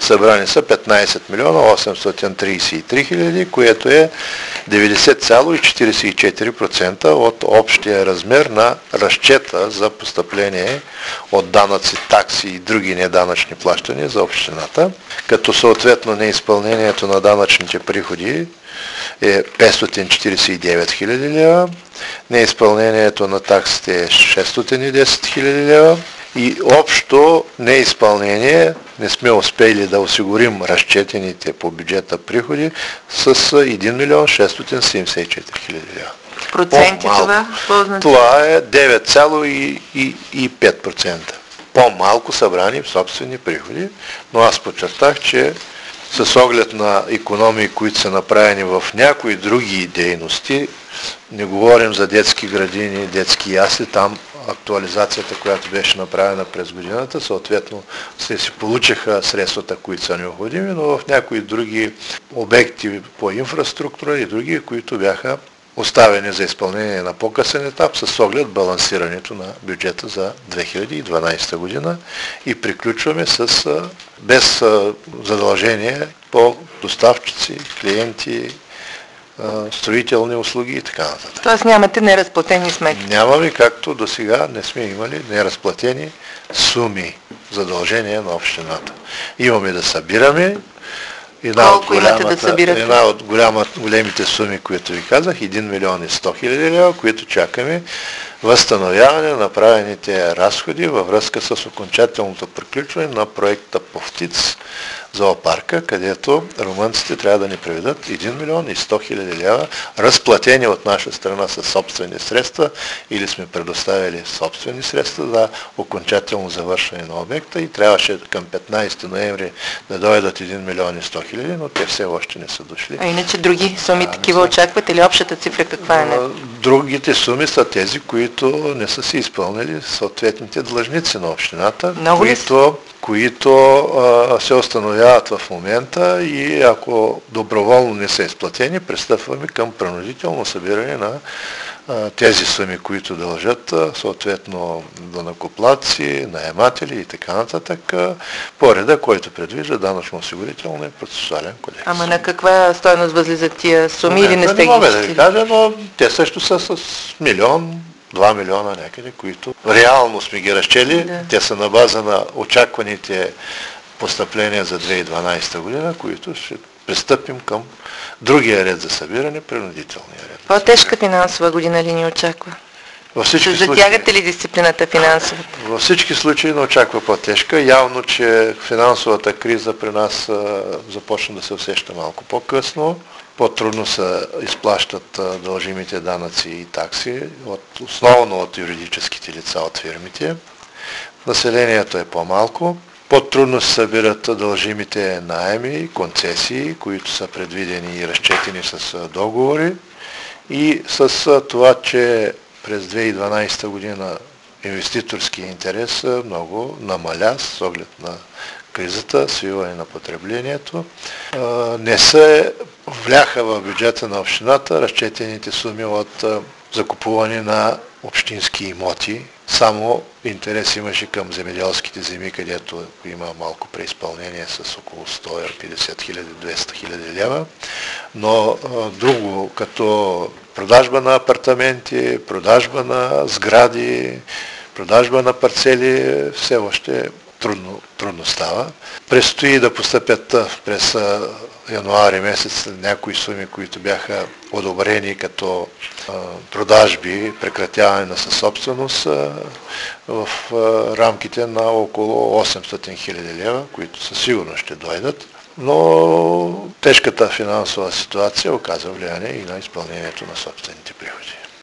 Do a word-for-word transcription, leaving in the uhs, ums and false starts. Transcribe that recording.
събрани са петнайсет милиона осемстотин трийсет и три хиляди, което е деветдесет цяло четирийсет и четири процента от общия размер на разчета за постъпление от данъци, такси и други неданъчни плащания за общината, като съответно неизпълнението на данъчните приходи е петстотин четирийсет и девет хиляди лева, неизпълнението на таксите е шестстотин и десет хиляди лева и общо неизпълнение не сме успели да осигурим разчетените по бюджета приходи с един милион шестстотин седемдесет и четири хиляди лева. Проценти това? Това е девет цяло и пет процента. По-малко събрани в собствени приходи, но аз подчертах, че с оглед на икономии, които са направени в някои други дейности, не говорим за детски градини, детски ясли, там актуализацията, която беше направена през годината, съответно се си получиха средствата, които са необходими, но в някои други обекти по инфраструктура и други, които бяха оставени за изпълнение на по-късен етап с оглед балансирането на бюджета за две хиляди и дванайсета година и приключваме с без задължение по доставчици, клиенти, строителни услуги и така нататък. Тоест нямате неразплатени сметки? Нямаме, както до сега не сме имали неразплатени суми, задължения на общината. Имаме да събираме. Една Колко от, имате да събирате? Една от голяма, големите суми, които ви казах, един милион и сто хиляди лева, които чакаме възстановяване на направените разходи във връзка с окончателното приключване на проекта Повтиц зоопарка, където румънците трябва да ни приведат един милион и сто хиляди лева, разплатени от наша страна със собствени средства или сме предоставили собствени средства за окончателно завършване на обекта и трябваше към петнайсети ноември да дойдат един милион и сто хиляди, но те все още не са дошли. А иначе други суми такива очаквате или общата цифра каква е? Другите суми са тези, които не са си изпълнили съответните длъжници на общината, Много които, които а, се установяват в момента и ако доброволно не са изплатени, пристъпваме към принудително събиране на а, тези суми, които дължат а, съответно данъкоплатци, наематели и така нататък, а, по реда, който предвижда данъчно-осигурителния процесуален кодекс. Ама на каква стойност възлизат тия суми или не сте ги Не мога да ви кажа, но те също са с милион, два милиона някъде, които реално сме ги разчели. Да. Те са на база на очакваните постъпления за две хиляди и дванайсета година, които ще пристъпим към другия ред за събиране, принудителния ред. По-тежка финансова година ли ни очаква? Във всички Ще затягате ли дисциплината финансовата? Във всички случаи не очаква по-тежка. Явно, че финансовата криза при нас а, започна да се усеща малко по-късно. По-трудно се изплащат дължимите данъци и такси, от, основно от юридическите лица, от фирмите. Населението е по-малко. По-трудно се събират дължимите наеми, концесии, които са предвидени и разчетени с договори. И с това, че през две хиляди и дванайсета година инвеститорския интерес много намаля с оглед на кризата, свиване на потреблението, не се вляха в бюджета на общината разчетените суми от закупуване на общински имоти. Само интерес имаше към земеделските земи, където има малко преизпълнение с около сто и петдесет хиляди до двеста хиляди лева. Но друго, като продажба на апартаменти, продажба на сгради, продажба на парцели, все още трудно, трудно става. Предстои да постъпят през януари месец някои суми, които бяха одобрени като а, продажби, прекратяване на съсобственост а, в а, рамките на около осемстотин хиляди лева, които със сигурност ще дойдат. Но тежката финансова ситуация оказва влияние и на изпълнението на собствените приходи.